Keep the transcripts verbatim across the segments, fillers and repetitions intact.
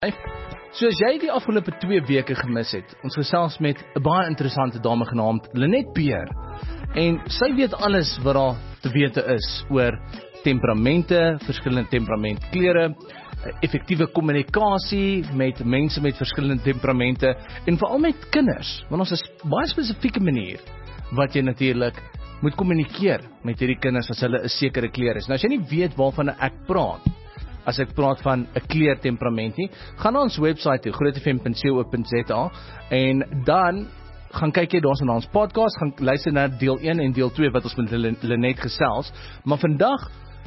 So as jy die afgelope twee weke gemis het, ons gesels met 'n baie interessante dame genaamd Lenet Beer. En sy weet alles wat daar te wete is oor temperamente, verskillende temperamentkleure, effektiewe kommunikasie met mense met verskillende temperamente en veral met kinders, want ons is baie spesifieke manier wat jy natuurlik moet kommunikeer met hierdie kinders as hulle 'n sekere kleur is. Nou as jy nie weet waarvan ek praat, as ek praat van 'n kleurtemperament nie, gaan na ons webwerf toe, groot f m punt co punt z a, en dan gaan kyk jy daar's in ons podcast, gaan luister na deel een en deel twee wat ons met Lenet gesels, maar vandag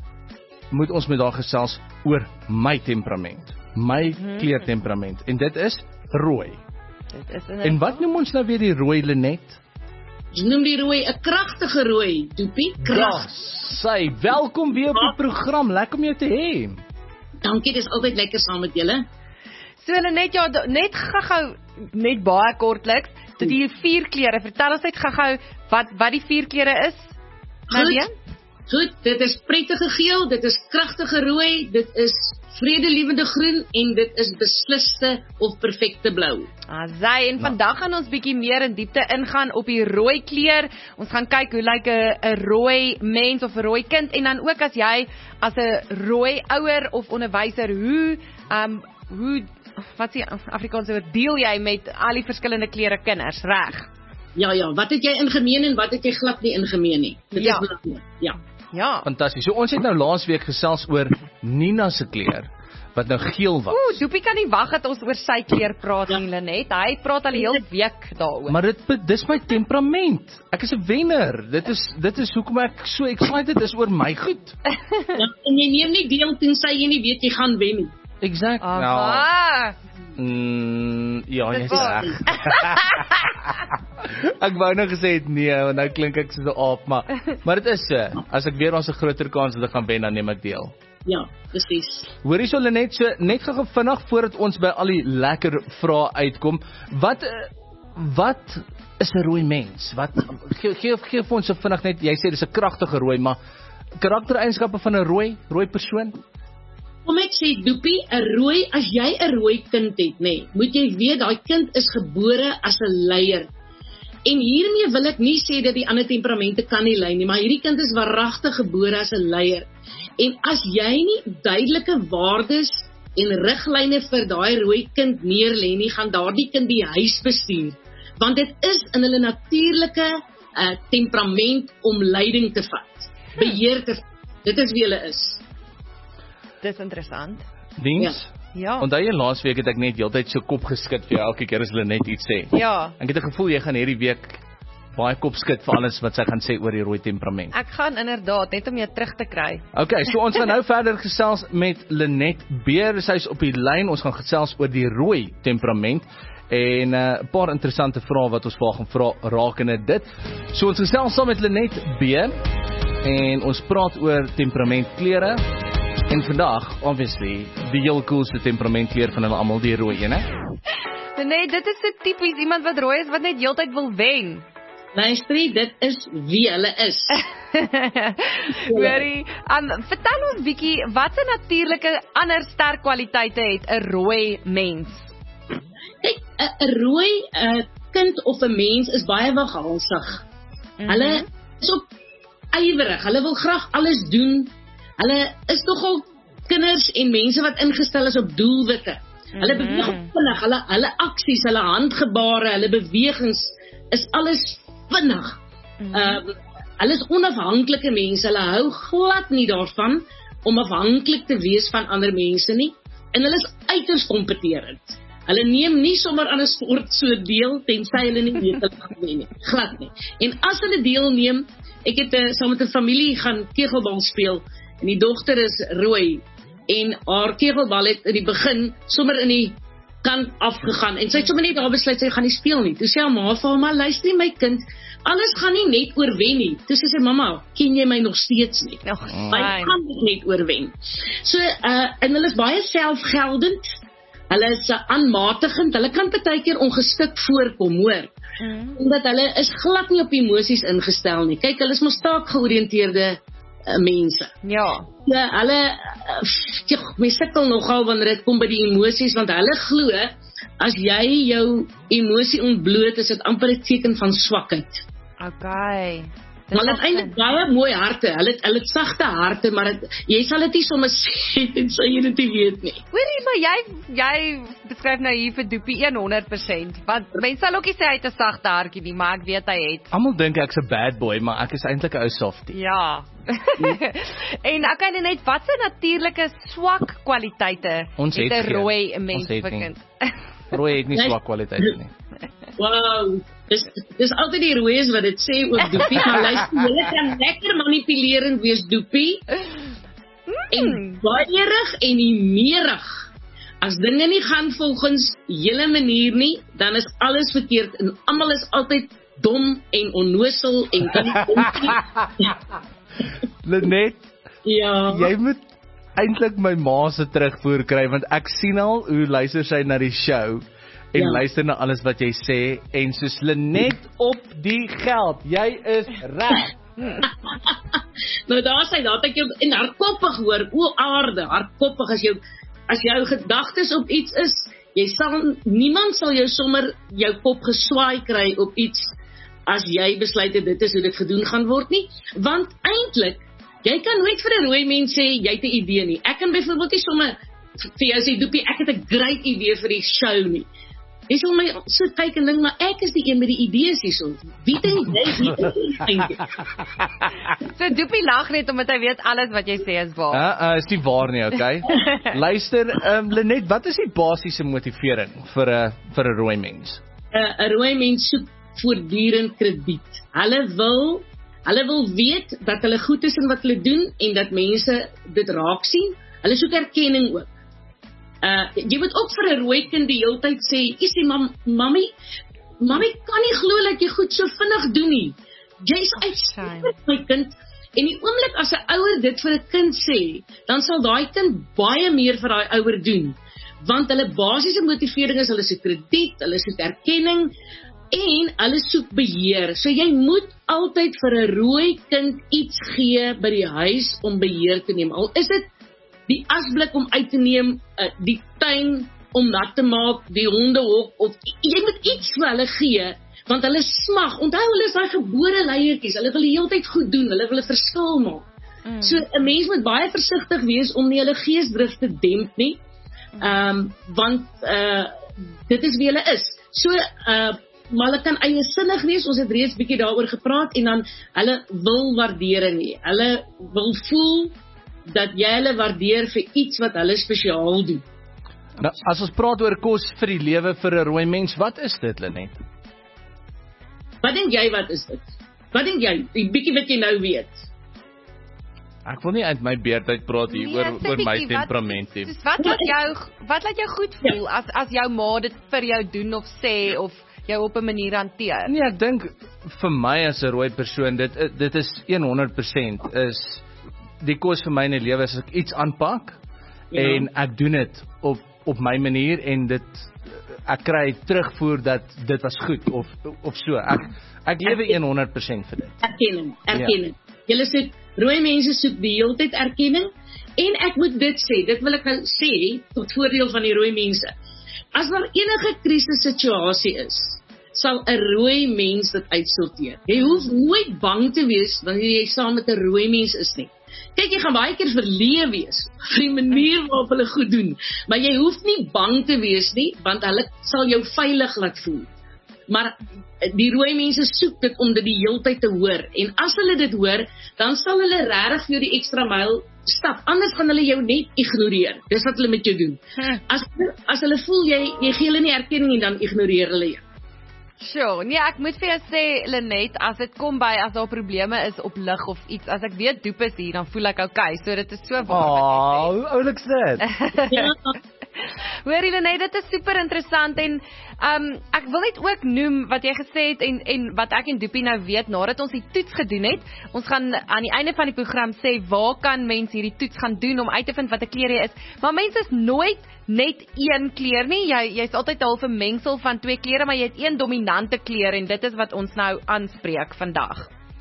moet ons met haar gesels oor my temperament, my hmm. kleurtemperament, en dit is rooi. Dit is en wat noem ons nou weer die rooi, Lenet? Ons noem die rooi 'n kragtige rooi, Doopie, krag. Sy, welkom weer op die program, lekker om jou te hê. Dankie, dis altyd lekker saam met julle. So Lenet, ja, net gou-gou, net baie kortliks, tot die vier kleure, vertel ons net gou-gou wat, wat die vier kleure is, Nadia? Goed, dit is prettige geel, dit is kragtige rooi, dit is vredelievende groen en dit is besliste of perfekte blou. Ah, sy, en vandag gaan ons bietjie meer in diepte ingaan op die rooi kleur. Ons gaan kyk hoe lyk 'n 'n rooi mens of 'n rooi kind, en dan ook as jy as 'n rooi ouer of onderwyser, hoe um hoe wat is die Afrikaanse woord, deel jy met al die verskillende kleure kinders, reg? Ja, ja, wat het jy in gemeen en wat het jy glad nie in gemeen nie? Dit ja. is belangrik. Ja. Ja. Fantasties. So ons het nou laasweek gesels oor Nina se kleur wat nou geel was. Ooh, Doopie kan nie wag dat ons oor sy kleur praat ja. nie, Lenet. Hy praat al die hele week daaroor. Maar dit dis my temperament. Ek is 'n wenner. Dit is dit is hoekom ek so excited is oor my goed. Ja, en jy neem nie deel tensy jy nie weet jy gaan wen nie. Exact. Nou. Mm, ja, jy is reg. Ek wou nou gesê het nee, want nou klink ek soos 'n aap, maar maar dit is so. As ek weer ons 'n groter kans dat ek gaan wen, dan neem ek deel. Ja, presies. Hoorie so Lenet, so net gou vinnig voordat ons by al die lekker vrae uitkom. Wat wat is 'n rooi mens? Wat gee gee gee vir ons so vinnig net, jy sê dis 'n kragtige rooi, maar karaktereienskappe van 'n rooi rooi persoon? Kom ek sê, Doopie, 'n rooi, as jy 'n rooi kind het, nê, nee, moet jy weet daai kind is gebore as 'n leier. En hiermee wil ek nie sê dat die ander temperamente kan nie lei nie, maar hierdie kind is waaragtig gebore as 'n leier. En as jy nie duidelike waardes en riglyne vir daai rooi kind neerlê nie, gaan daardie kind die huis bestuur. Want dit is in hulle natuurlike uh, temperament om leiding te vat, beheer te vat. Dit is wie hulle is. Dis interessant. Diens? Ja. Onthou jy laasweek het ek net heeltyd so kop geskit vir jou elke keer as hulle net iets sê. Ja. Ek het 'n gevoel jy gaan hierdie week baie kop skit vir alles wat sy gaan sê oor die rooi temperament. Ek gaan inderdaad net om jou terug te kry. Okay, so ons gaan nou verder gesels met Lenet Beer. Sy's op die lyn. Ons gaan gesels oor die rooi temperament en 'n uh, paar interessante vrae wat ons vir haar gaan vra rakende dit. So ons gesels saam met Lenet Beer en ons praat oor temperamentkleure. En vandag, obviously, die heel coolste temperamentkleur van hulle almal, die rooi ene. Nee, dit is so tipies iemand wat rooi is wat net heeltyd wil wen. Luister, dit is wie hulle is. Hoorie, um, vertel ons bietjie, wat 'n natuurlike ander sterk kwaliteite het 'n rooi mens? Kyk, 'n rooi uh, kind of 'n mens is baie waghalsig. Mm-hmm. Hulle is op ywerig, hulle wil graag alles doen. Hulle is nogal kinders en mense wat ingestel is op doelwitte. Hulle mm-hmm. beweeg vinnig, hulle hulle aksies, hulle handgebare, hulle bewegings is alles vinnig. Mm-hmm. Uh, hulle is onafhanklike mense, hulle hou glad nie daarvan om afhanklik te wees van ander mense nie, en hulle is uiters kompeterend. Hulle neem nie sommer aan 'n sport so deel tensy hulle nie weet hulle gaan wen nie, glad nie. En as hulle deelneem, ek het uh, saam met 'n familie gaan kegelbal speel. En die dogter is rooi en haar kegelbal het in die begin sommer in die kant afgegaan en sy het sommer net daar besluit sy gaan nie speel nie. Toe sê haar ma vir haar, maar luister my kind, alles gaan nie net oor wen nie. Toe sê sy, mamma, ken jy my nog steeds nie? Oh, my kan dit net oor wen. So, uh, en hulle is baie selfgeldend, hulle is uh, aanmatigend, hulle kan partykeer ongestik voorkom, hoor. Mm. Omdat hulle is glad nie op emosies ingestel nie. Kyk, hulle is mos taakgeoriënteerde uh, mense. Ja. Ja, hulle, uh, my sukkel nogal wanneer dit kom by die emosies, want hulle glo, as jy jou emosie ontbloot, is dit amper 'n teken van swakheid. Okay. Maar hulle het eintlik baie mooi harte, hulle het, hulle het sagte harte, maar het, jy sal dit nie sommer sê en sê jy dit nie weet nie. Hoorie, maar jy jy beskryf nou hier vir Doopie honderd persent, want mense sal ook nie sê hy het 'n sagte hartjie nie, maar ek weet hy het. Almal dink ek's 'n bad boy, maar ek is eintlik 'n ou softie. Ja. En ek kan net wat se natuurlike swak kwaliteite Ons het het 'n geen. rooi 'n Ons mens het nie. verkind. Rooi het nie Nee. swak kwaliteite nie. Wow, dis, dis altyd die rooies wat dit sê oor Doopie, maar luister, julle kan lekker manipulerend wees Doopie, en baierig en niemerig. As dinge nie gaan volgens julle manier nie, dan is alles verkeerd, en almal is altyd dom en onnosel, en kan nie dink nie. Lenet, Ja, jy moet eintlik my ma se terugvoer kry, want ek sien al hoe luister sy na die show en Ja. luister na alles wat jy sê en soos Lenet op die geld. Jy is reg. nou daar sê, daar het ek jou in hardkoppig hoor, o aarde, hardkoppig as jou, as jou gedagtes op iets is, jy sal, niemand sal jou sommer jou kop geswaai kry op iets, as jy besluit het dit is hoe dit gedoen gaan word nie, want eintlik, jy kan nooit vir 'n rooi mens sê, jy het 'n idee nie. Ek kan byvoorbeeld nie sommer vir jou sê, Doopie, ek het 'n great idee vir die show nie. Jy sal my so kyk en dink, maar ek is die een met die idees hierso. Wie dink jy wie is eintlik? So Doopie lag net omdat hy weet alles wat jy sê is waar. Uh, uh, is nie waar nie, okay? Luister, um, Lenet, wat is die basiese motivering vir 'n vir 'n rooi mens? 'n rooi mens soek voortdurend krediet. Hulle wil hulle wil weet dat hulle goed is in wat hulle doen en dat mense dit raak sien. Hulle soek erkenning ook. Uh jy moet ook vir 'n rooi kind die hele tyd sê, "Isie mam, mami, mami kan nie glo dat jy goed so vinnig doen nie. Jy's uitstekend, my kind." En die oomblik as 'n ouer dit vir 'n kind sê, dan sal daai kind baie meer vir daai ouer doen. Want hulle basiese motivering is hulle soek krediet, hulle soek erkenning en hulle soek beheer. So jy moet altyd vir 'n rooi kind iets gee by die huis om beheer te neem. Al is dit die asblik om uit te neem, die tuin om nat te maak, die hondehok, of jy moet iets vir hulle gee, want hulle smag. Onthou, hulle is daai gebore leiertjies, hulle wil die hele tyd goed doen, hulle wil 'n verskil maak. Mm. So 'n mens moet baie versigtig wees om nie hulle geesdrif te demp nie, um, want uh, dit is wie hulle is. So, uh, maar hulle kan eiesinnig wees, ons het reeds bietjie daaroor gepraat, en dan hulle wil waardering hê. Hulle wil voel dat jy hulle waardeer vir iets wat hulle spesiaal doen. Nou, as ons praat oor kos vir die lewe vir 'n rooi mens, wat is dit, Lenet? Wat dink jy, wat is dit? Wat dink jy, die bietjie wat jy nou weet? Ek wil nie uit my beerd uit praat hier Nee, oor sê oor my bietjie, wat- temperament nie. Soos wat laat jou wat laat jou goed voel as as jou ma dit vir jou doen of sê of jou op 'n manier hanteer? Nee, ek dink vir my as 'n rooi persoon, dit dit is honderd persent is die kos vir my in die lewe as ek iets aanpak Ja. en ek doen dit op op my manier en dit ek kry terugvoer dat dit was goed of of so. Ek ek lewe honderd persent vir dit. Erkenning, erkenning. Ja. Julle soek, rooi mense soek die hele tyd erkenning, en ek moet dit sê, dit wil ek nou sê, tot voordeel van die rooi mense. As daar enige krisissituasie is, sal 'n rooi mens dit uitsorteer. Jy hoef nooit bang te wees wanneer jy saam met 'n rooi mens is nie. Kyk, jy gaan baie keer verleë wees vir die manier waarop hulle goed doen, maar jy hoef nie bang te wees nie, want hulle sal jou veilig laat voel. Maar die rooi mense soek dit om dit die hele tyd te hoor, en as hulle dit hoor, dan sal hulle regtig vir jou die ekstra myl stap, anders gaan hulle jou net ignoreer. Dis wat hulle met jou doen. As, as hulle voel, jy, jy gee hulle nie erkenning nie, dan ignoreer hulle jou. Sure, nee, ek moet vir jou sê, Lenet, as dit kom by, as daar probleme is op lig of iets, as ek weet Doop is hier, dan voel ek okay, so dit is so waar wat jy sê. Oh, hoe oulik is dit? Ja, Hoorie Lenet, dit is super interessant en um, ek wil net ook noem wat jy gesê het en, en wat ek en Doopie nou weet, nadat ons die toets gedoen het, ons gaan aan die einde van die program sê, waar kan mense hierdie toets gaan doen om uit te vind wat 'n kleur jy is, maar mense is nooit net een kleur nie, jy, jy is altyd half 'n mengsel van twee kleure, maar jy het een dominante kleur en dit is wat ons nou aanspreek vandag.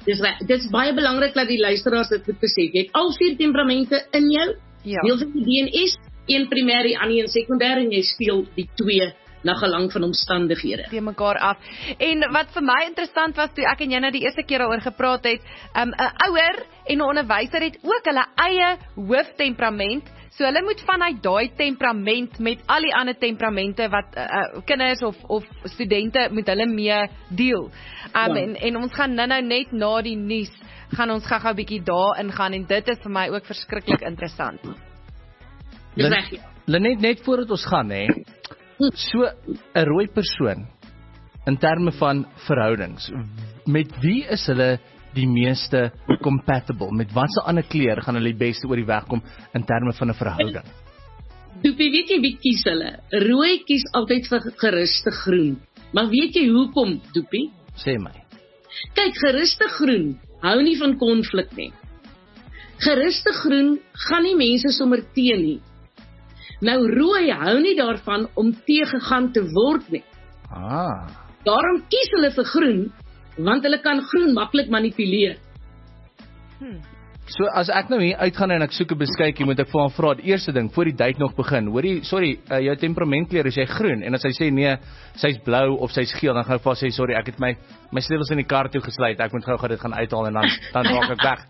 Dis reg. Dit is baie belangrik dat die luisteraars dit moet besef. Jy het al vier temperamente in jou. Ja. Deel van die D N S, een primêr, die ander een sekondêr en jy speel die twee na gelang van omstandighede. Teen mekaar af. En wat vir my interessant was toe ek en jy nou die eerste keer daaroor gepraat het, 'n um, ouer en 'n onderwyser het ook hulle eie hooftemperament. So hulle moet vanuit daai temperament met al die ander temperamente wat uh, uh, kinders of of studente met hulle mee deel. Um, ja. en, en ons gaan nou-nou net na die nuus gaan ons gou-gou 'n bietjie daarin gaan en dit is vir my ook verskriklik interessant. Dis reg. Lenet, net voordat ons gaan hè. So 'n rooi persoon in terme van verhoudings. Met wie is hulle die meeste compatible? Met watse ander kleur gaan hulle die beste oor die weg kom in terme van 'n verhouding? Doopie, weet jy wie kies hulle? Rooi kies altyd vir geruste groen. Maar weet jy hoekom, Doopie? Sê my. Kyk, geruste groen hou nie van konflik nie. Geruste groen gaan nie mense sommer teen nie. Nou rooi hou nie daarvan om teëgegaan te word nie. Ah. Daarom kies hulle vir groen, want hulle kan groen maklik manipuleer. Hmm. So as ek nou hier uitgaan en ek soek 'n beskuitjie, moet ek vir hom vra, die eerste ding voor die date nog begin. Hoorie, sorry, uh, jou temperamentkleur is jy groen en as hy sê nee, sy's blou of sy's geel, dan gaan ek vir sê sorry, ek het my my sleutels in die kar toe gesluit. Ek moet gou-gou dit gaan uithaal en dan dan raak ek weg.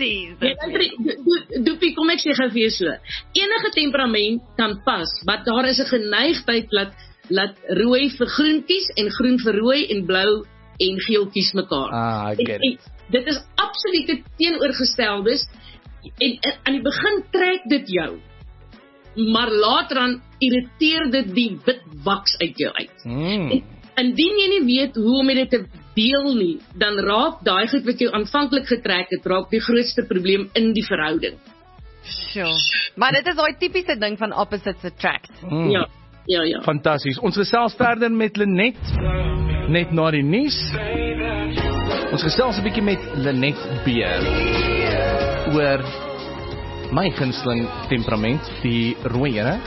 Doopie, kom ek sê gou vir jou so. Enige temperament kan pas, maar daar is 'n geneigtheid dat laat rooi vir groen kies en groen vir rooi en blou en geel kies mekaar. Ah, I get en, it. en, dit is absolute teenoorgesteldes en, en aan die begin trek dit jou, maar later dan irriteer dit die wit waks uit jou uit. Mm. En, indien jy nie weet hoe om dit te deel nie, dan raak daai goed wat jou aanvanklik getrek het, raak die grootste probleem in die verhouding. Sure. Maar dit is daai tipiese ding van opposites attract. Mm. Ja, ja, ja. Fantasties. Ons gesels verder met Lenet net na die nuus. Ons gesels 'n bietjie met Lenet Beer oor my gunsteling temperament, die rooi ene.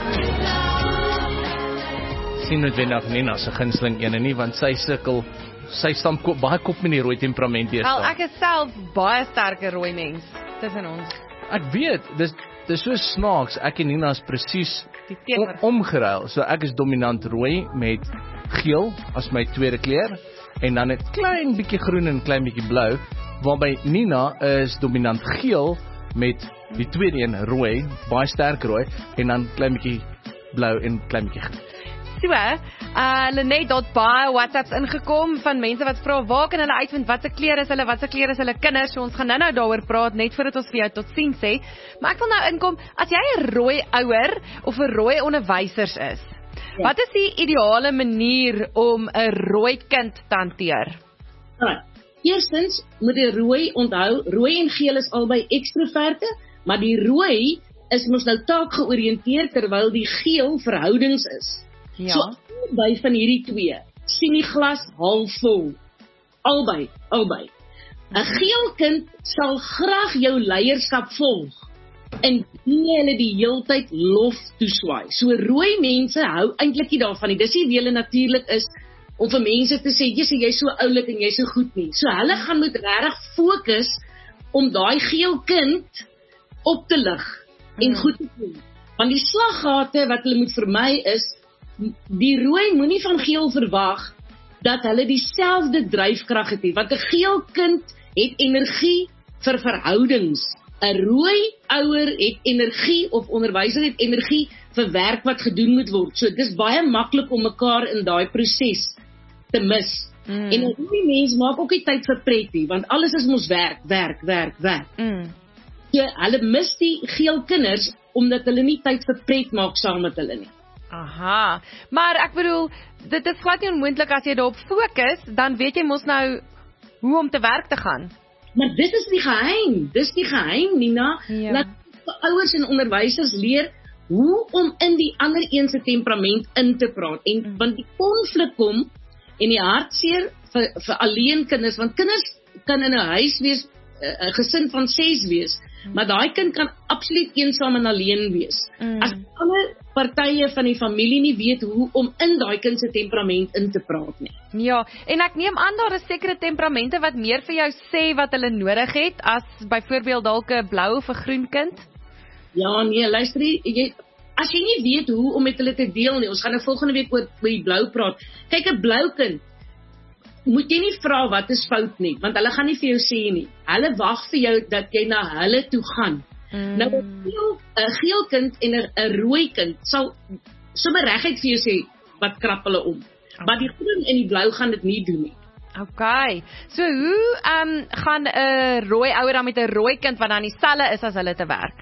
Sien net wendig Nina se gunsteling ene nie, want sy sukkel, sy staan kop, baie kop met die rooi temperament hier Wel, staan. ek is self baie sterke rooi mens tussen ons. Ek weet, dis dis so snaaks. Ek en Nina is presies Die teenoor. omgeruil. So ek is dominant rooi met geel as my tweede kleur en dan 'n klein bietjie groen en klein bietjie blou, waarby Nina is dominant geel met die tweede een rooi, baie sterk rooi en dan klein bietjie blou en klein bietjie groen. So, uh, Lenet, daar het baie WhatsApps ingekom van mense wat vra, waar kan hulle uitvind, wat se klere is hulle, wat se klere is hulle kinders, so ons gaan nou-nou daaroor praat, net voordat ons vir jou tot sien sê, maar ek wil nou inkom, as jy 'n rooi ouer of 'n rooi onderwysers is, ja. Wat is die ideale manier om 'n rooi kind te hanteer? Right. Eerstens moet die rooi onthou, rooi en geel is albei ekstroverte, maar die rooi is mos nou taak georiënteer terwyl die geel verhoudings is. Ja. So albei van hierdie twee sien die glas half vol. Albei, albei. 'n Geel kind sal graag jou leierskap volg en nie hulle die heeltyd lof toeswaai. So rooi mense hou eintlik nie daarvan nie. Dis nie wie hulle natuurlik is om vir mense te sê, "Jissie, jy's so oulik en jy's so goed nie." So hulle gaan moet regtig fokus om daai geel kind op te lig en Mm. goed te doen. Want die slaggate wat hulle moet vermy is, die rooi moenie van geel verwag dat hulle dieselfde dryfkrag het nie, want 'n geel kind het energie vir verhoudings. 'n Rooi ouer het energie of onderwyser het energie vir werk wat gedoen moet word. So dis baie maklik om mekaar in daai proses te mis. Mm. En 'n rooi mens maak ook nie tyd vir pret nie, want alles is mos werk, werk, werk, werk. Mm. So hulle mis die geel kinders omdat hulle nie tyd vir pret maak saam met hulle nie. Aha, maar ek bedoel, dit is glad nie onmoontlik as jy daarop fokus, dan weet jy mos nou hoe om te werk te gaan. Maar dit is die geheim, dis die geheim, Nina. Ja. Laat ouers en onderwysers leer hoe om in die ander een se temperament in te praat. En Mm. want die konflik kom en die hartseer vir, vir alleen kinders, want kinders kan in 'n huis wees 'n gesin van ses wees, mm. maar daai kind kan absoluut eensaam en alleen wees. Mm. As ander partye van die familie nie weet hoe om in daai kind se temperament in te praat nie. Ja, en ek neem aan daar is sekere temperamente wat meer vir jou sê wat hulle nodig het, as byvoorbeeld dalk 'n blou of 'n groen kind? Ja, nee, luister jy, as jy nie weet hoe om met hulle te deel nie, ons gaan nou volgende week oor die blou praat. Kyk, 'n blou kind, moet jy nie vra wat is fout nie, want hulle gaan nie vir jou sê nie. Hulle wag vir jou dat jy na hulle toe gaan. Mm. Nou, 'n geel, 'n geel kind en 'n 'n rooi kind sal sommer reguit vir jou sê wat krap hulle om. Okay. Maar die groen en die blou gaan dit nie doen nie. Okay. So hoe um, gaan 'n rooi ouer dan met 'n rooi kind wat dan dieselfde is as hulle te werk?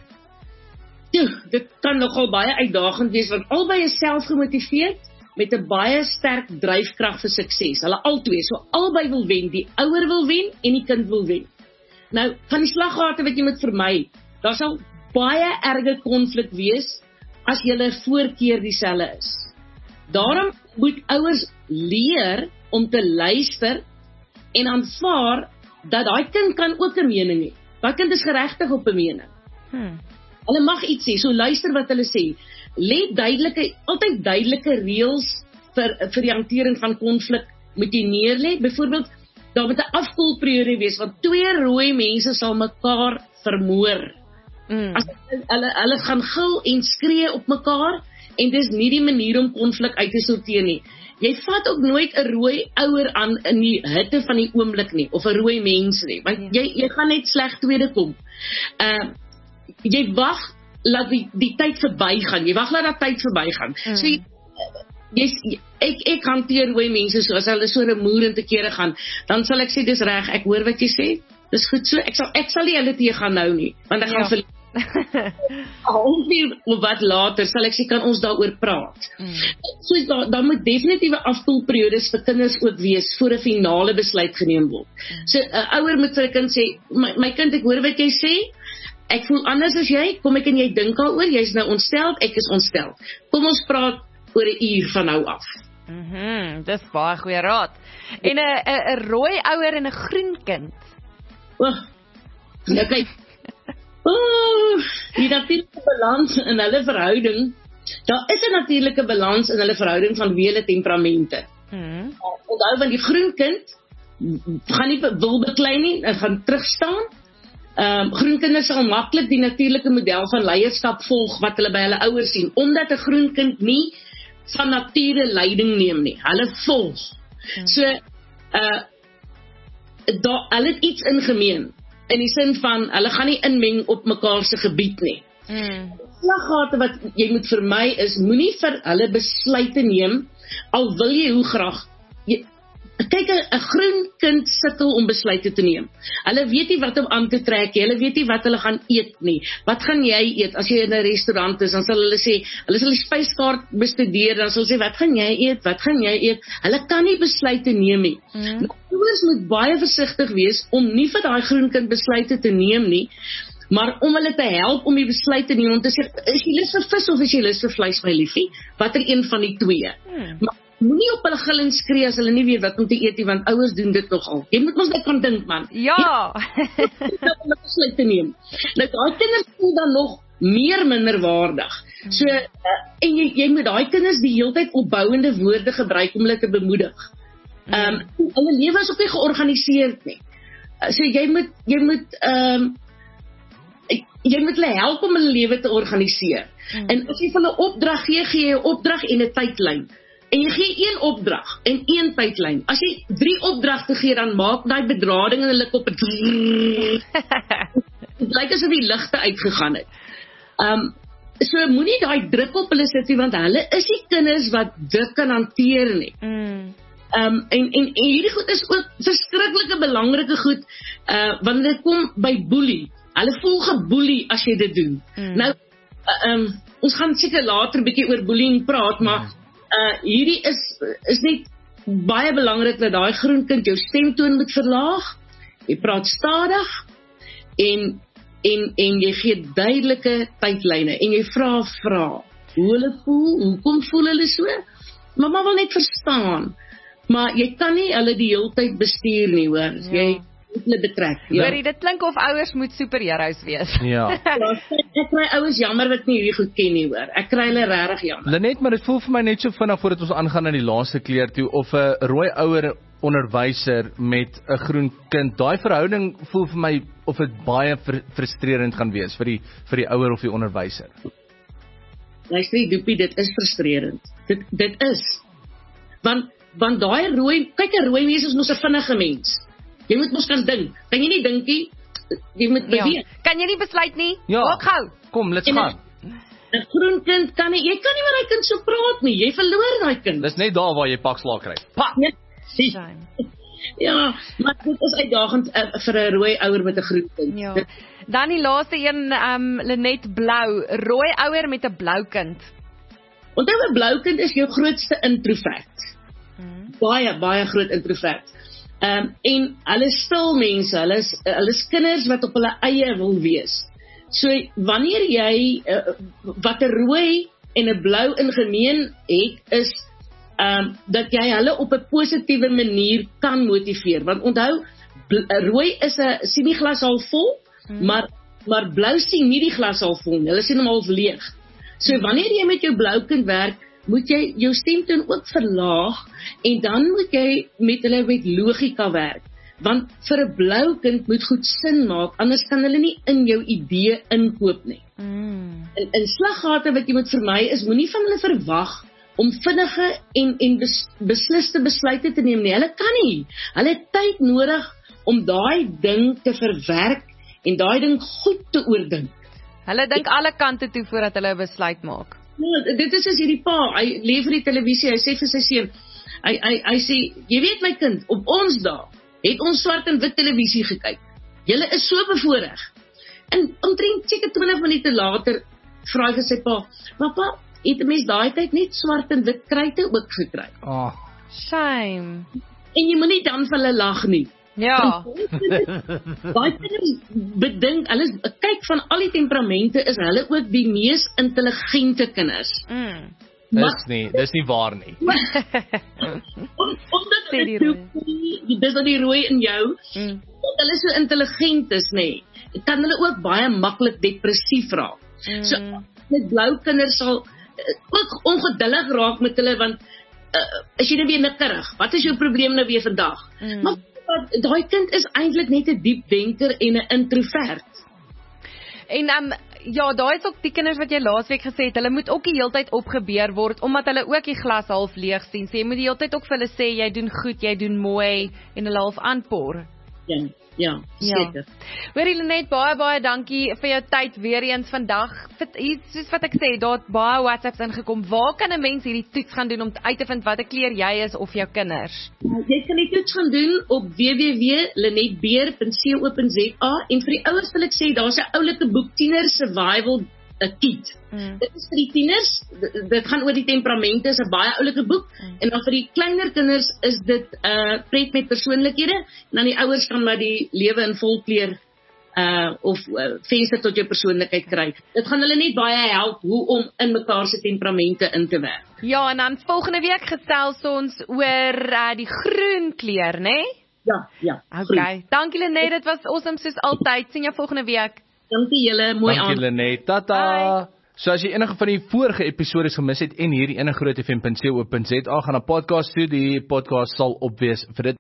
Ja, dit kan nogal baie uitdagend wees, want albei is selfgemotiveerd met 'n baie sterk dryfkrag vir sukses. Hulle albei, so albei wil wen, die ouer wil wen en die kind wil wen. Nou, van die slaggate wat jy moet vermy, daar sal baie erge konflik wees as julle voorkeur dieselfde is. Daarom moet ouers leer om te luister en aanvaar dat daai kind kan ook 'n mening hê. Daai kind is geregtig op 'n mening. Hmm. Hulle mag iets sê, so luister wat hulle sê. Lê duidelike, altyd duidelike reëls vir vir die hantering van konflik moet jy neerlê. Byvoorbeeld, daar moet 'n afkoelperiode wees, want twee rooi mense sal mekaar vermoor. Mm. As hulle hulle gaan gil en skree op mekaar, en dis nie die manier om konflik uit te sorteer nie. Jy vat ook nooit 'n rooi ouer aan in die hitte van die oomblik nie, of 'n rooi mens nie, want ja. jy jy gaan net sleg tweede kom. Uh, jy wag laat die, die tyd verbygaan. Jy wag laat dat tyd verbygaan. Mm. So jy, jy ek ek hanteer rooi mense so as hulle so remoerend te kere gaan, dan sal ek sê dis reg, ek hoor wat jy sê. Dis goed so. Ek sal ek sal nie hulle te gaan nou nie, want ek ja. gaan verlies. Ongeveer of wat later sal ek sê kan ons daaroor praat. Mm. So daar daar moet definitiewe afkoelperiodes vir kinders ook wees voor 'n finale besluit geneem word. Mm. So 'n uh, ouer moet vir 'n kind sê, my, my kind, ek hoor wat jy sê. Ek voel anders as jy, kom ek en jy dink daaroor, jy's nou ontstel, ek is ontstel. Kom ons praat oor 'n uur van nou af. Mhm, mm dis baie goeie raad. En 'n 'n 'n rooi ouer en 'n groen kind. O, oh, nou kyk. Oh, die natuurlike balans in hulle verhouding. Daar is 'n natuurlike balans in hulle verhouding van wele temperamente. Mhm. Onthou, want die groen kind gaan nie wil beklei nie, hy gaan terugstaan. Um, groen kinders sal maklik die natuurlike model van leierskap volg wat hulle by hulle ouers sien, omdat 'n groen kind nie van nature leiding neem nie. Hulle volg. Hmm. So, uh, daar, hulle het iets in gemeen, in die sin van, hulle gaan nie inmeng op mekaar se gebied nie. Hmm. Slaggate wat jy moet vermy is, moenie vir hulle besluite neem, al wil jy hoe graag. Jy, Kyk, 'n groen kind sukkel om besluite te neem. Hulle weet nie wat om aan te trek nie, hulle weet nie wat hulle gaan eet nie. Wat gaan jy eet as jy in 'n restaurant is? Dan sal hulle sê, hulle sal die spyskaart bestudeer, dan sal hulle sê, wat gaan jy eet? Wat gaan jy eet? Hulle kan nie besluite neem nie. Mm. Ouers moet baie versigtig wees om nie vir daai groen kind besluite te neem nie, maar om hulle te help om die besluit te neem, om te sê, is jy lus vir vis of is jy lus vir vleis, my liefie? Watter een van die twee? Mm. Maar moenie op hulle gil en skree as hulle nie weet wat om te eet nie, want ouers doen dit nogal. Jy moet ons net kan dink, man. Ja. Om 'n besluit te neem. Nou, daai kinders voel dan nog meer minderwaardig. So, uh, en jy, jy moet daai kinders die hele tyd opbouende woorde gebruik om hulle te bemoedig. Um, hulle lewe is ook nie georganiseerd nie. Uh, so, jy moet, jy moet, um, jy moet hulle help om hulle lewe te organiseer. Hmm. En as jy van 'n opdrag gee, gee jy 'n opdrag en 'n tydlyn. En jy gee een opdrag en een tydlyn. As jy drie opdragte gee, dan maak daai bedrading in hulle kop. Dit lyk asof die ligte uitgegaan het. Um, so moenie daai druk op hulle sit nie, want hulle is die kinders wat dit kan hanteer nie. Mm. Um, en, en, en hierdie goed is ook verskriklike belangrike goed, uh, wanneer dit kom by boelie. Hulle voel geboelie as jy dit doen. Mm. Nou, uh, um, ons gaan seker later 'n bietjie oor bullying praat, maar uh, hierdie is, is net baie belangrik dat daai groen kind jou stemtoon moet verlaag. Jy praat stadig en en en jy gee duidelike tydlyne en jy vra vra hoe hulle voel, hoekom voel hulle so? Mamma wil net verstaan. Maar jy kan nie hulle die hele tyd bestuur nie, hoor. Ja. Jy moet hulle betrek. Ja. Ja. Hoorie, dit klink of ouers moet superheroes wees. Ja. Ja, ek kry ouers jammer wat nie hierdie goed ken nie hoor. Ek kry hulle regtig jammer. Lenet, maar dit voel vir my net so vinnig voordat ons aangaan na die laaste kleur toe, of 'n rooi ouer onderwyser met 'n groen kind. Daai verhouding voel vir my of dit baie fr frustrerend gaan wees vir die vir die ouer of die onderwyser. Luister, Doopie, dit is frustrerend. Dit dit is. Want want daai rooi, kyk 'n rooi mens is mos 'n vinnige mens. Jy moet mos kan dink. Kan jy nie dink nie? Jy moet beweeg. Ja. Kan jy nie besluit nie? Ja. Maak gou. Kom, let's En gaan. 'n groen kind kan nie, jy kan nie met daai kind so praat nie. Jy verloor daai kind. Dis net daar waar jy pak slaag kry. Pa. Ja, Shame. ja, maar dit is uitdagend uh, vir 'n rooi ouer met 'n groen kind. Ja. Dit- Dan die laaste een, um, Lenet, blou. Rooi ouer met 'n blou kind. Onthou 'n blou kind is jou grootste introvert. Hmm. Baie baie groot introvert. Ehm um, en hulle is stil mense, hulle is hulle is kinders wat op hulle eie wil wees. So wanneer jy uh, wat 'n rooi en 'n blou in gemeen het is ehm um, dat jy hulle op 'n positiewe manier kan motiveer. Want onthou, rooi is 'n sien die glas half vol, hmm. maar maar blou sien nie die glas half vol nie. Hulle sien hom half leeg. So wanneer jy met jou blou kind werk, moet jy jou stemtoon ook verlaag en dan moet jy met hulle met logika werk. Want vir 'n blou kind moet goed sin maak, anders kan hulle nie in jou idee inkoop nie. Mm. En in slaggate wat jy moet vermy is, moenie van hulle verwag om vinnige en en bes, besliste besluite te neem nie. Hulle kan nie. Hulle het tyd nodig om daai ding te verwerk en daai ding goed te oordink. Hulle dink alle kante toe voordat hulle 'n besluit maak. Ja, dit is soos hierdie pa, hy leef vir die televisie, hy sê vir sy seun, hy hy hy sê, jy weet my kind, op ons dae het ons swart en wit televisie gekyk. Julle is so bevoordeel. En omtrent seker twintig minute later vra hy vir sy pa, "Pappa, het 'n mens daai tyd net swart en wit kruite ook gekry?" Oh. Shame. En jy moenie dan vir hulle lag nie. Ja. Daai kinders bedink, hulle is- kyk van al die temperamente is hulle ook die mees intelligente kinders. Mm. Dis nie, dis nie waar nie. Om, omdat Sê die hulle rooi. so, dis wat die rooi in jou, Mm. omdat hulle so intelligent is, nê, kan hulle ook baie maklik depressief raak. Mm. So met blou kinders sal uh, ook ongeduldig raak met hulle, want uh, as jy nou weer nikkerig, wat is jou probleem nou weer vandag? Mm. Maar maar daai kind is eintlik net 'n diep denker en 'n introvert. En um, ja, daai is ook die kinders wat jy laasweek gesê het, hulle moet ook die heeltyd opgebeur word, omdat hulle ook die glas half leeg sien. So jy moet die heeltyd ook vir hulle sê, jy doen goed, jy doen mooi, en hulle half aanpoor. Ja, ja, seker. Hoorie Lenet, baie baie dankie vir jou tyd weer eens vandag. Vir- hier, Soos wat ek sê, daar het baie WhatsApps ingekom. Waar kan 'n mens hierdie toets gaan doen om uit te vind watter kleur jy is of jou kinders? Jy kan die toets gaan doen op w w w punt lenetbeer punt co punt z a en vir die ouers wil ek sê, daar's 'n oulike boek, Tiener Survival 'n kit. Mm. Dit is vir die tieners, dit, dit gaan oor die temperamente, is 'n baie oulike boek. Mm. En dan vir die kleiner kinders is dit 'n uh, pret met persoonlikhede en dan die ouers kan maar die lewe in volkleur uh of uh, venster tot jou persoonlikheid kry. Dit gaan hulle net baie help hoe om in mekaar se temperamente in te werk. Ja, en dan volgende week gesels ons oor uh, die groen kleur, né? Nee? Ja, ja. Okay. Dankie Lenet, dit was awesome soos altyd. Sien jou volgende week. Dankie julle, mooi Dankie aand. Lenet. Tata. So as jy enige van die vorige episode gemis het en hierdie ene groot F M punt co punt za gaan na podcast toe, die podcast sal opwees vir dit.